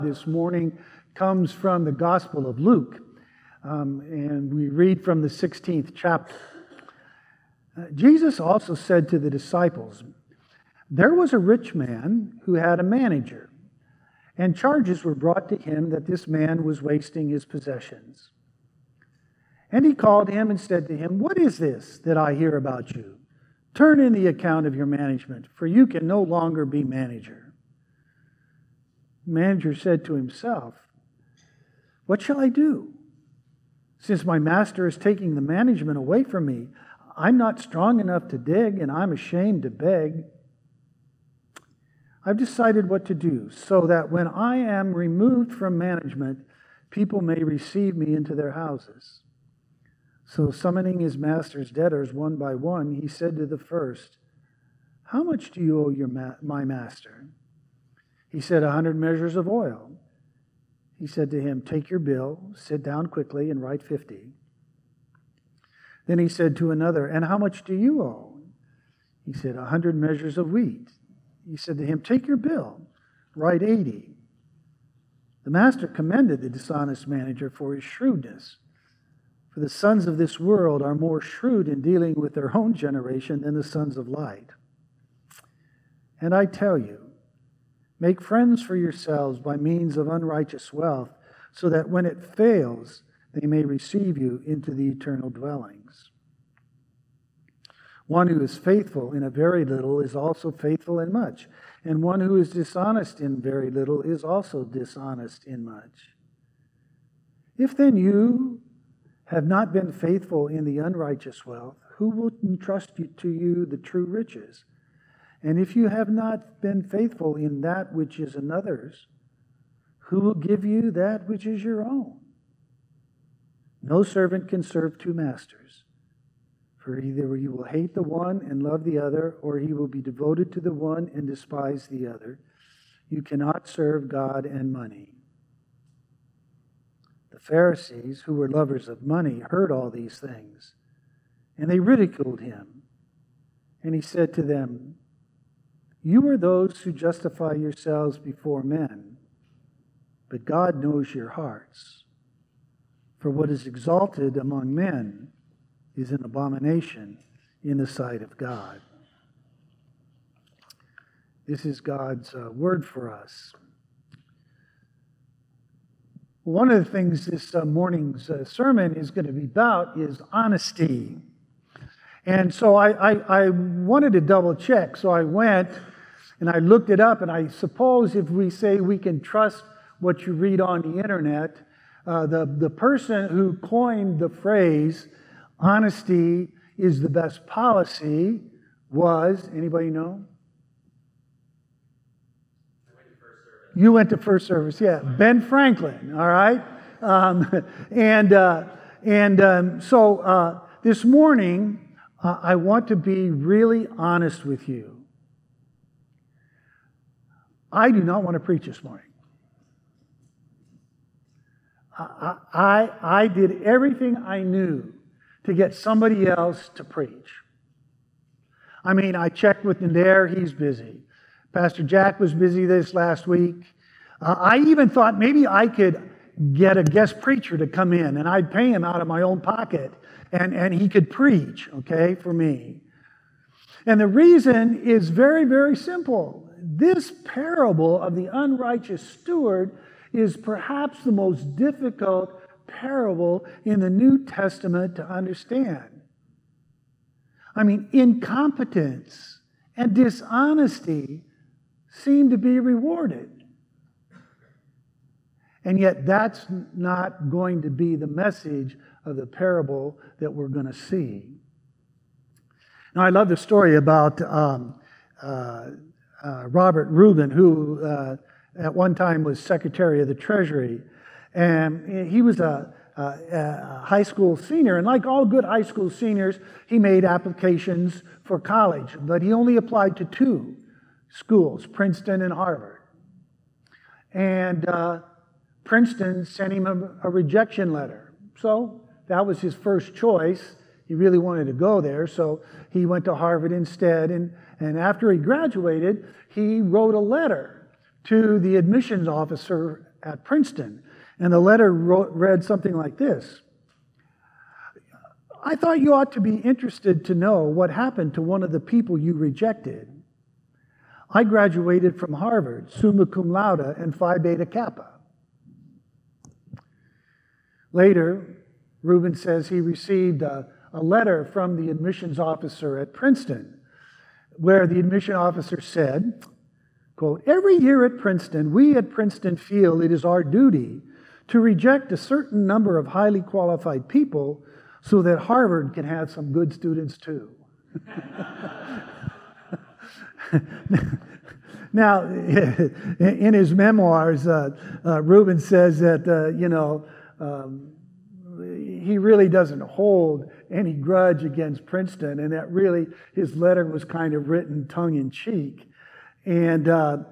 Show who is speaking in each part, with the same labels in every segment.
Speaker 1: This morning comes from the Gospel of Luke, and we read from the 16th chapter. Jesus also said to the disciples, "There was a rich man who had a manager, and charges were brought to him that this man was wasting his possessions. And he called him and said to him, 'What is this that I hear about you? Turn in the account of your management, for you can no longer be manager.' The manager said to himself, 'What shall I do? Since my master is taking the management away from me, I'm not strong enough to dig, and I'm ashamed to beg. I've decided what to do, so that when I am removed from management, people may receive me into their houses.' So summoning his master's debtors one by one, he said to the first, 'How much do you owe my master?' He said, 100 measures of oil. He said to him, 'Take your bill, sit down quickly, and write 50. Then he said to another, 'And how much do you owe?' He said, 100 measures of wheat. He said to him, 'Take your bill, write 80. The master commended the dishonest manager for his shrewdness. For the sons of this world are more shrewd in dealing with their own generation than the sons of light. And I tell you, make friends for yourselves by means of unrighteous wealth, so that when it fails, they may receive you into the eternal dwellings. One who is faithful in a very little is also faithful in much, and one who is dishonest in very little is also dishonest in much. If then you have not been faithful in the unrighteous wealth, who will entrust to you the true riches? And if you have not been faithful in that which is another's, who will give you that which is your own? No servant can serve two masters, for either you will hate the one and love the other, or he will be devoted to the one and despise the other. You cannot serve God and money." The Pharisees, who were lovers of money, heard all these things, and they ridiculed him. And he said to them, "You are those who justify yourselves before men, but God knows your hearts. For what is exalted among men is an abomination in the sight of God." This is God's word for us. One of the things this morning's sermon is going to be about is honesty. And so I wanted to double check. So I went and I looked it up, and I suppose if we say we can trust what you read on the internet, the person who coined the phrase, "honesty is the best policy," was, anybody know? You went to First Service, yeah. Ben Franklin, all right? So this morning, I want to be really honest with you. I do not want to preach this morning. I did everything I knew to get somebody else to preach. I mean, I checked with Nader, he's busy. Pastor Jack was busy this last week. I even thought maybe I could get a guest preacher to come in, and I'd pay him out of my own pocket, and he could preach, okay, for me. And the reason is very, very simple. This parable of the unrighteous steward is perhaps the most difficult parable in the New Testament to understand. I mean, incompetence and dishonesty seem to be rewarded. And yet that's not going to be the message of the parable that we're going to see. Now, I love the story about Robert Rubin, who at one time was Secretary of the Treasury. And he was a high school senior. And like all good high school seniors, he made applications for college. But he only applied to two schools, Princeton and Harvard. And Princeton sent him a rejection letter. So that was his first choice. He really wanted to go there, so he went to Harvard instead. And after he graduated, he wrote a letter to the admissions officer at Princeton. And the letter read something like this. I thought you ought to be interested to know what happened to one of the people you rejected. I graduated from Harvard, summa cum laude and Phi Beta Kappa. Later, Reuben says he received a letter from the admissions officer at Princeton, where the admission officer said, quote, every year at Princeton, we at Princeton feel it is our duty to reject a certain number of highly qualified people so that Harvard can have some good students too. Now, in his memoirs, Reuben says that, he really doesn't hold any grudge against Princeton, and that really his letter was kind of written tongue-in-cheek. And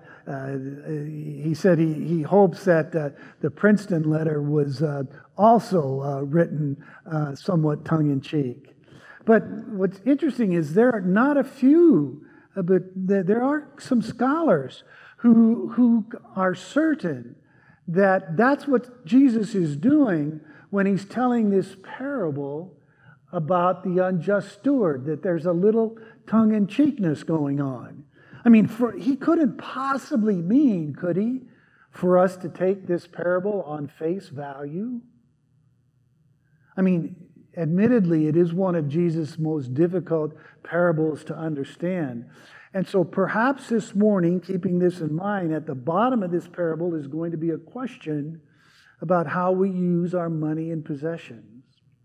Speaker 1: he said he hopes that the Princeton letter was also written somewhat tongue-in-cheek. But what's interesting is there are not a few, but there are some scholars who are certain that that's what Jesus is doing when he's telling this parable about the unjust steward, that there's a little tongue-in-cheekness going on. I mean, he couldn't possibly mean, could he, for us to take this parable on face value? I mean, admittedly, it is one of Jesus' most difficult parables to understand. And so perhaps this morning, keeping this in mind, at the bottom of this parable is going to be a question about how we use our money and possessions.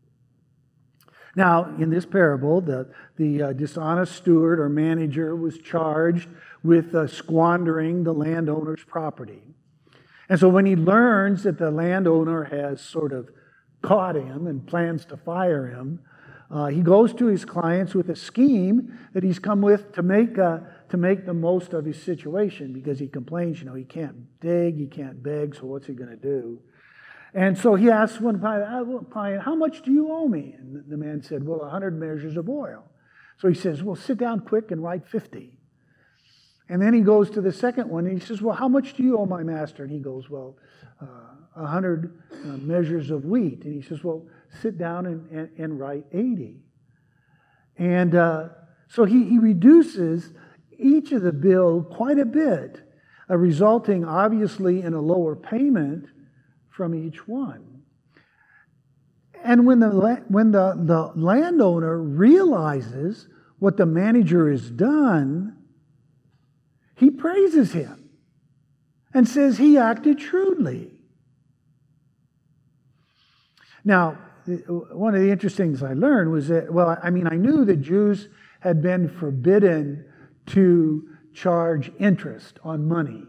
Speaker 1: Now, in this parable, the dishonest steward or manager was charged with squandering the landowner's property. And so when he learns that the landowner has sort of caught him and plans to fire him, he goes to his clients with a scheme that he's come with to make the most of his situation, because he complains, he can't dig, he can't beg, so what's he going to do? And so he asks one client, how much do you owe me? And the man said, well, 100 measures of oil. So he says, well, sit down quick and write 50. And then he goes to the second one and he says, well, how much do you owe my master? And he goes, well, 100 measures of wheat. And he says, well, sit down and write 80. And so he reduces each of the bill quite a bit, resulting obviously in a lower payment from each one. And when the landowner realizes what the manager has done, he praises him and says he acted shrewdly. Now, one of the interesting things I learned was that, I knew that Jews had been forbidden to charge interest on money.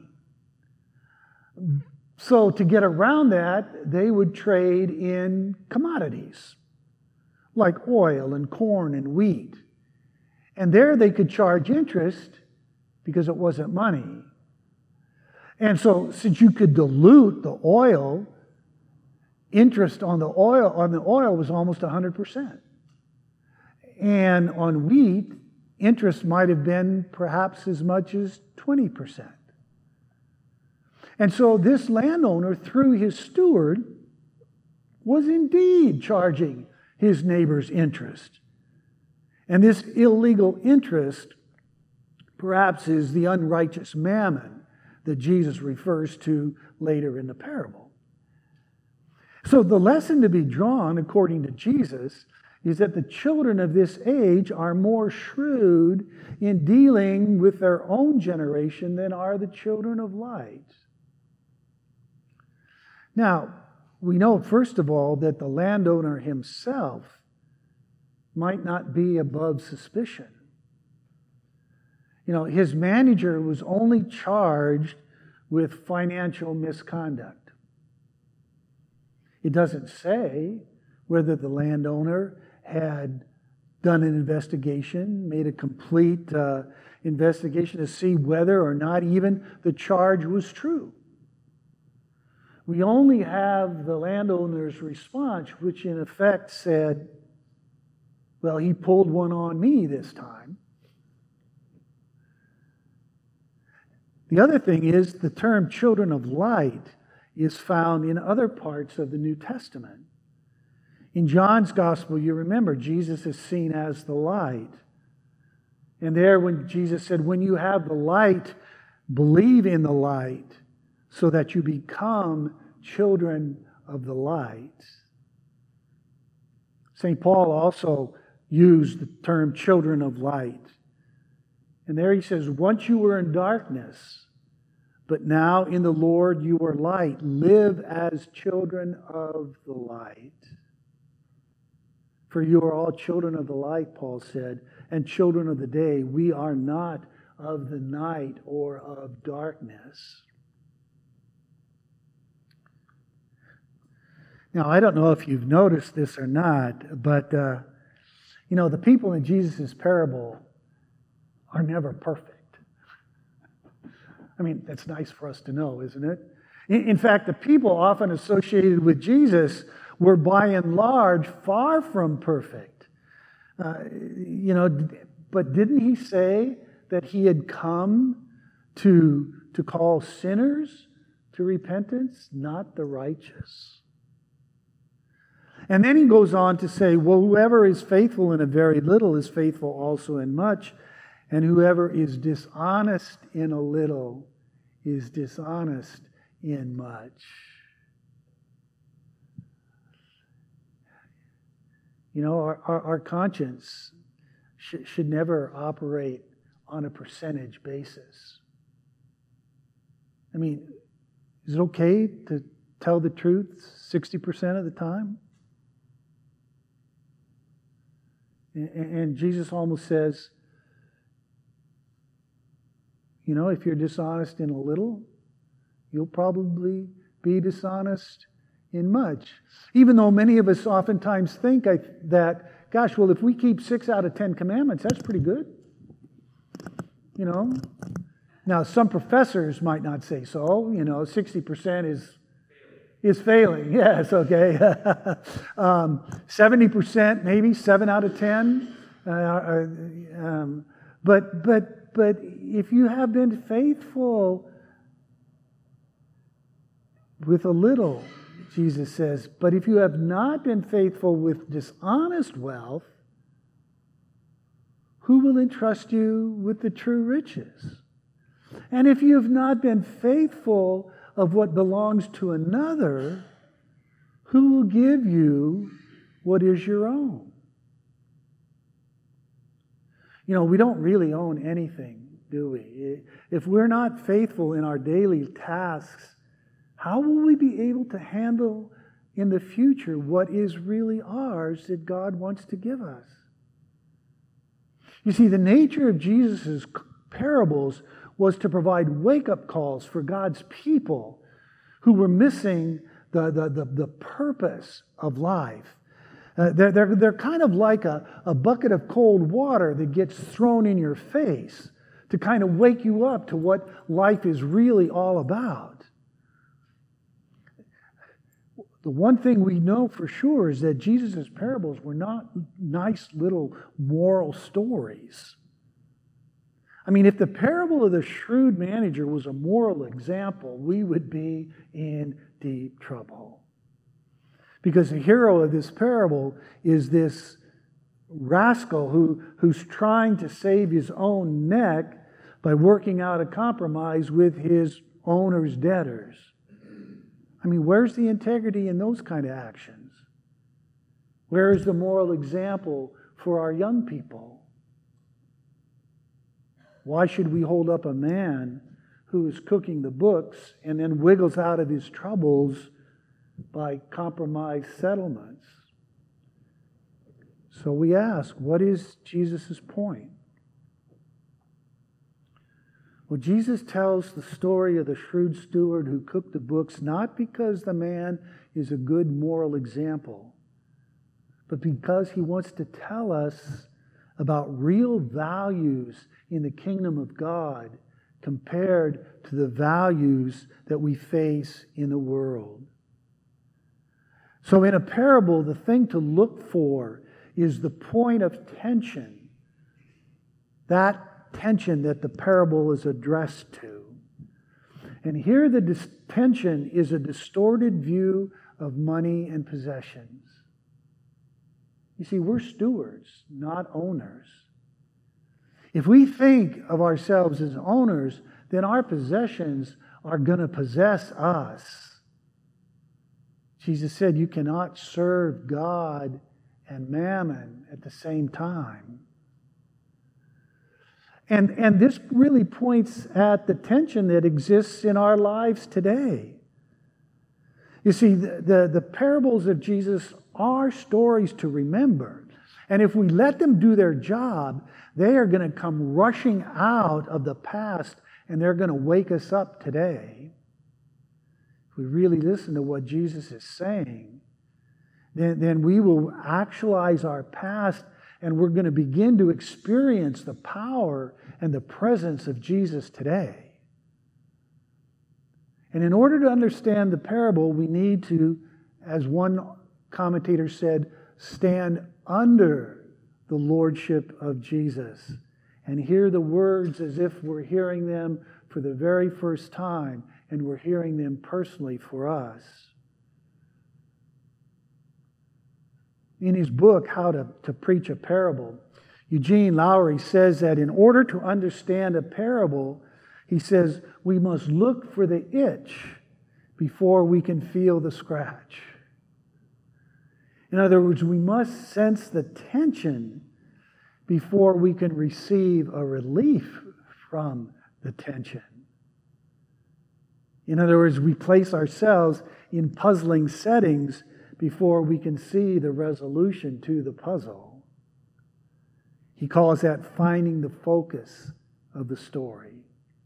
Speaker 1: So to get around that, they would trade in commodities like oil and corn and wheat. And there they could charge interest because it wasn't money. And so since you could dilute the oil, interest on the oil was almost 100%. And on wheat, interest might have been perhaps as much as 20%. And so this landowner, through his steward, was indeed charging his neighbor's interest. And this illegal interest perhaps is the unrighteous mammon that Jesus refers to later in the parable. So the lesson to be drawn, according to Jesus, is that the children of this age are more shrewd in dealing with their own generation than are the children of light. Now, we know, first of all, that the landowner himself might not be above suspicion. His manager was only charged with financial misconduct. It doesn't say whether the landowner had done an investigation, made a complete investigation to see whether or not even the charge was true. We only have the landowner's response, which in effect said, well, he pulled one on me this time. The other thing is the term children of light is found in other parts of the New Testament. In John's Gospel, you remember, Jesus is seen as the light. And there when Jesus said, when you have the light, believe in the light so that you become children of the light. St. Paul also used the term children of light. And there he says, once you were in darkness, but now in the Lord you are light. Live as children of the light. For you are all children of the light, Paul said, and children of the day. We are not of the night or of darkness. Now, I don't know if you've noticed this or not, but, the people in Jesus' parable are never perfect. I mean, that's nice for us to know, isn't it? In fact, the people often associated with Jesus were by and large far from perfect. But didn't he say that he had come to call sinners to repentance, not the righteous? And then he goes on to say, well, whoever is faithful in a very little is faithful also in much, and whoever is dishonest in a little is dishonest in much. Our conscience should never operate on a percentage basis. I mean, is it okay to tell the truth 60% of the time? And Jesus almost says, if you're dishonest in a little, you'll probably be dishonest in much. Even though many of us oftentimes think that, if we keep 6 out of 10 commandments, that's pretty good. Now, some professors might not say so. 60% is failing. Yes, okay. 70%, maybe 7 out of 10. But if you have been faithful with a little, Jesus says, but if you have not been faithful with dishonest wealth, who will entrust you with the true riches? And if you have not been faithful of what belongs to another, who will give you what is your own? We don't really own anything, do we? If we're not faithful in our daily tasks, how will we be able to handle in the future what is really ours that God wants to give us? You see, the nature of Jesus' parables was to provide wake-up calls for God's people who were missing the purpose of life. They're kind of like a bucket of cold water that gets thrown in your face to kind of wake you up to what life is really all about. The one thing we know for sure is that Jesus' parables were not nice little moral stories. I mean, if the parable of the shrewd manager was a moral example, we would be in deep trouble. Because the hero of this parable is this rascal who's trying to save his own neck by working out a compromise with his owner's debtors. I mean, where's the integrity in those kind of actions? Where is the moral example for our young people? Why should we hold up a man who is cooking the books and then wiggles out of his troubles by compromise settlements? So we ask, what is Jesus' point? Well, Jesus tells the story of the shrewd steward who cooked the books not because the man is a good moral example, but because he wants to tell us about real values in the kingdom of God compared to the values that we face in the world. So in a parable, the thing to look for is the point of tension. That tension that the parable is addressed to. And here the tension is a distorted view of money and possessions. You see, we're stewards, not owners. If we think of ourselves as owners, then our possessions are going to possess us. Jesus said you cannot serve God and mammon at the same time. And this really points at the tension that exists in our lives today. You see, the parables of Jesus are stories to remember. And if we let them do their job, they are going to come rushing out of the past and they're going to wake us up today. If we really listen to what Jesus is saying, then we will actualize our past and we're going to begin to experience the power and the presence of Jesus today. And in order to understand the parable, we need to, as one commentator said, stand under the lordship of Jesus and hear the words as if we're hearing them for the very first time and we're hearing them personally for us. In his book, How to Preach a Parable, Eugene Lowry says that in order to understand a parable, he says, we must look for the itch before we can feel the scratch. In other words, we must sense the tension before we can receive a relief from the tension. In other words, we place ourselves in puzzling settings before we can see the resolution to the puzzle. He calls that finding the focus of the story.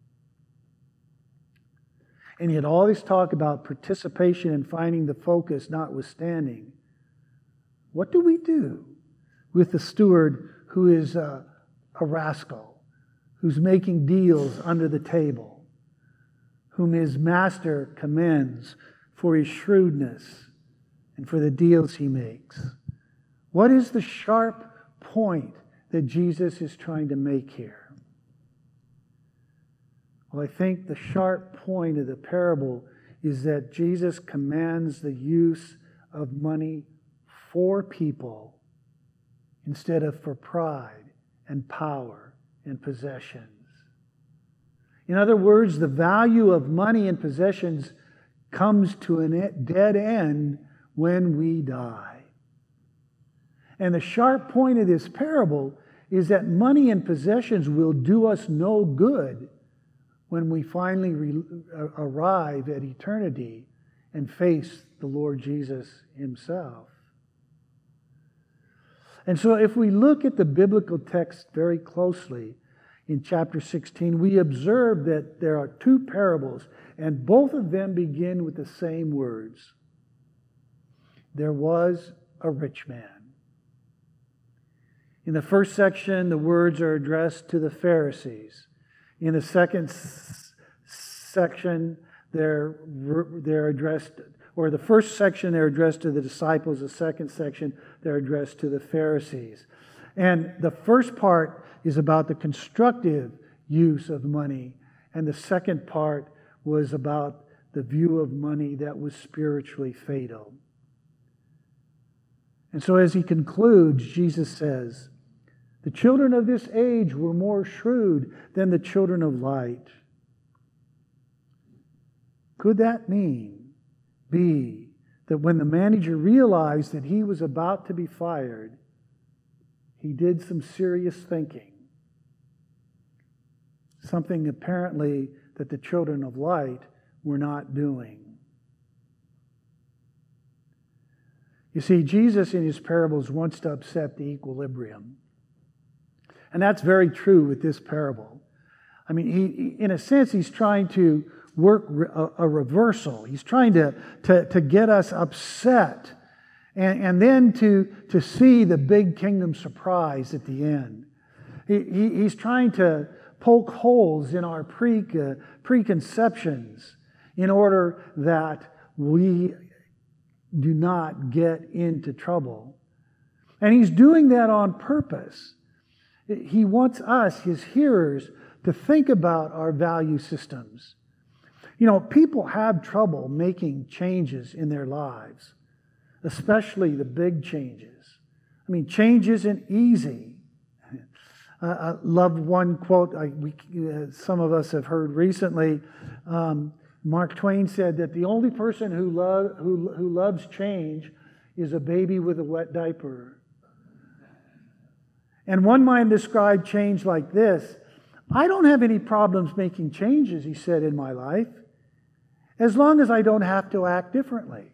Speaker 1: And yet all this talk about participation and finding the focus notwithstanding, what do we do with the steward who is a rascal, who's making deals under the table, whom his master commends for his shrewdness and for the deals he makes? What is the sharp point that Jesus is trying to make here? Well, I think the sharp point of the parable is that Jesus commands the use of money for people instead of for pride and power and possessions. In other words, the value of money and possessions comes to a dead end when we die. And the sharp point of this parable is that money and possessions will do us no good when we finally arrive at eternity and face the Lord Jesus himself. And so if we look at the biblical text very closely in chapter 16, we observe that there are two parables, and both of them begin with the same words. There was a rich man. In the first section, the words are addressed to the Pharisees. In the second section, they're addressed, or the first section, they're addressed to the disciples. The second section, they're addressed to the Pharisees. And the first part is about the constructive use of money, and the second part was about the view of money that was spiritually fatal. And so as he concludes, Jesus says, the children of this age were more shrewd than the children of light. Could that be that when the manager realized that he was about to be fired, he did some serious thinking? Something apparently that the children of light were not doing. You see, Jesus in his parables wants to upset the equilibrium. And that's very true with this parable. I mean, he in a sense, he's trying to work a reversal. He's trying to get us upset and then to see the big kingdom surprise at the end. He's trying to poke holes in our preconceptions in order that we do not get into trouble. And he's doing that on purpose. He wants us, his hearers, to think about our value systems. You know, people have trouble making changes in their lives, especially the big changes. I mean, change isn't easy. I love one quote some of us have heard recently. Mark Twain said that the only person who loves change is a baby with a wet diaper. And one man described change like this: I don't have any problems making changes, he said, in my life, as long as I don't have to act differently.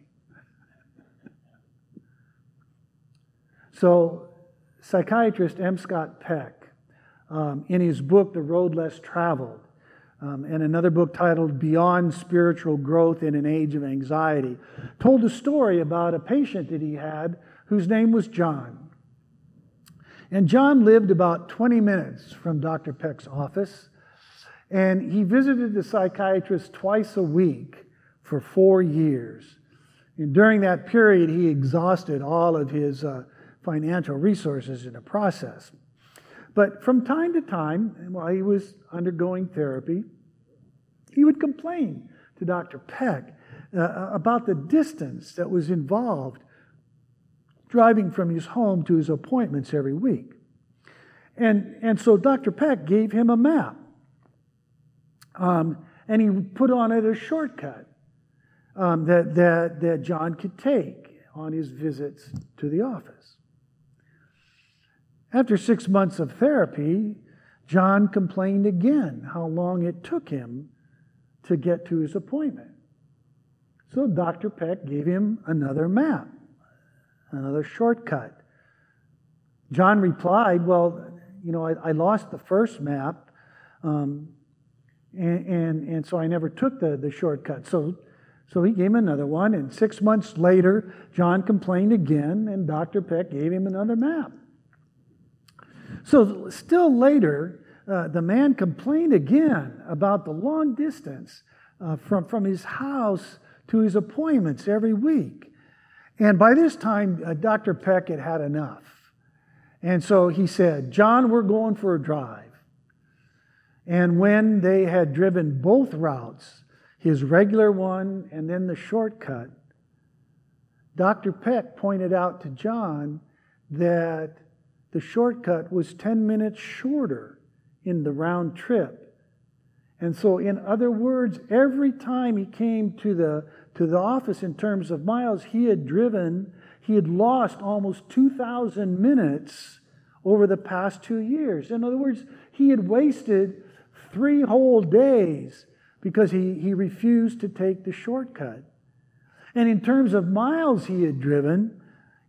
Speaker 1: So, psychiatrist M. Scott Peck, in his book, The Road Less Traveled, and another book titled Beyond Spiritual Growth in an Age of Anxiety, told a story about a patient that he had whose name was John. And John lived about 20 minutes from Dr. Peck's office, and he visited the psychiatrist twice a week for 4 years. And during that period, he exhausted all of his financial resources in the process. But from time to time, while he was undergoing therapy, he would complain to Dr. Peck about the distance that was involved driving from his home to his appointments every week. And so Dr. Peck gave him a map. And he put on it a shortcut that John could take on his visits to the office. After 6 months of therapy, John complained again how long it took him to get to his appointment. So Dr. Peck gave him another map, another shortcut. John replied, well, you know, I lost the first map, and so I never took the shortcut. So he gave him another one, and 6 months later, John complained again, and Dr. Peck gave him another map. So still later, the man complained again about the long distance from his house to his appointments every week. And by this time, Dr. Peck had had enough. And so he said, John, we're going for a drive. And when they had driven both routes, his regular one and then the shortcut, Dr. Peck pointed out to John that the shortcut was 10 minutes shorter in the round trip. And so, in other words, every time he came to the office in terms of miles he had lost almost 2,000 minutes over the past 2 years. In other words, he had wasted 3 whole days because he refused to take the shortcut. And in terms of miles he had driven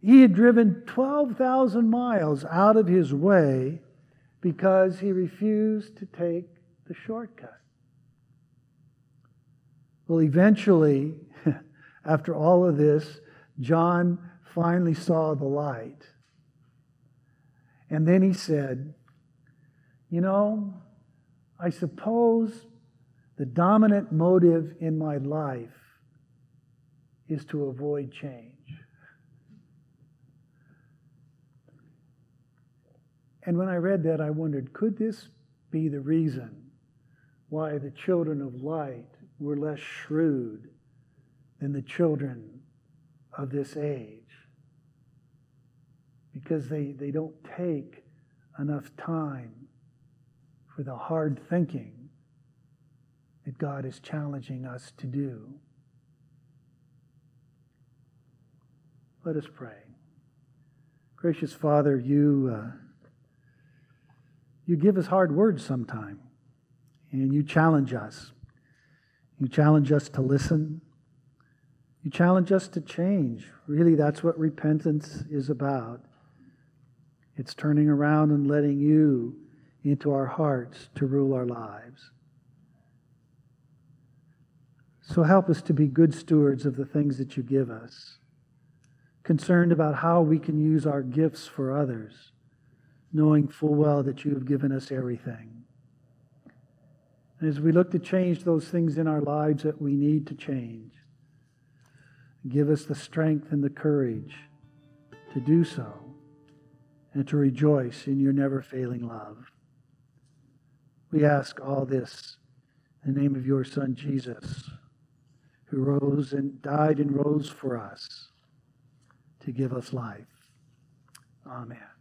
Speaker 1: 12,000 miles out of his way because he refused to take the shortcut. Well, eventually, after all of this, John finally saw the light. And then he said, you know, I suppose the dominant motive in my life is to avoid change. And when I read that, I wondered, could this be the reason why the children of light were less shrewd than the children of this age? Because they don't take enough time for the hard thinking that God is challenging us to do. Let us pray. Gracious Father, you give us hard words sometime, and you challenge us. You challenge us to listen. You challenge us to change. Really, that's what repentance is about. It's turning around and letting you into our hearts to rule our lives. So help us to be good stewards of the things that you give us, concerned about how we can use our gifts for others, knowing full well that you have given us everything. And as we look to change those things in our lives that we need to change, give us the strength and the courage to do so and to rejoice in your never-failing love. We ask all this In the name of your Son, Jesus, who rose and died and rose for us to give us life. Amen.